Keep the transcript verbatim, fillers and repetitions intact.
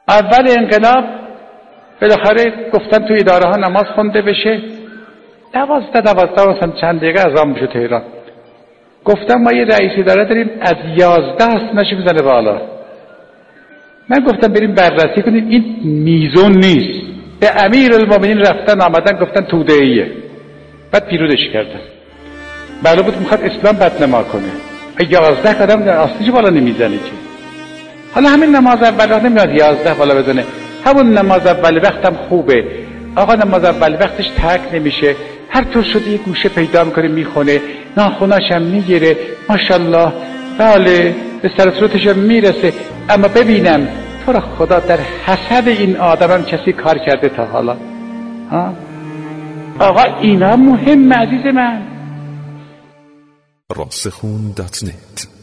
اول انقلاب بالاخره گفتن تو اداره ها نماز خونده بشه، دوازده دوازده مثلا چند دقیقه اذان میشه تهران. گفتم ما یه رئیس اداره داریم از یازده اسمش میزنه بالا. من گفتم بریم بررسی کنیم این میزون نیست. به امیرالمومنین رفتن آمدن گفتن توده ایه، بعد پیرودش کردن. معلوم بود میخواد اسلام بدنما کنه. یازده قدم آستیش بالا نمیزنه که. حالا همین نماز اول نمیاد یازده بالا بزنه، همون نماز اول وقتم خوبه. آقا نماز اول وقتش ترک نمیشه، هر طور شده یه گوشه پیدا میکنه میخونه، ناخوناش هم میگیره، ماشاءالله بله به سر صورتش میرسه. اما ببینم تو را خدا در حسد این آدمم کسی کار کرده تا حالا؟ ها؟ آقا اینا مهم عزیز من. راسخون دات نت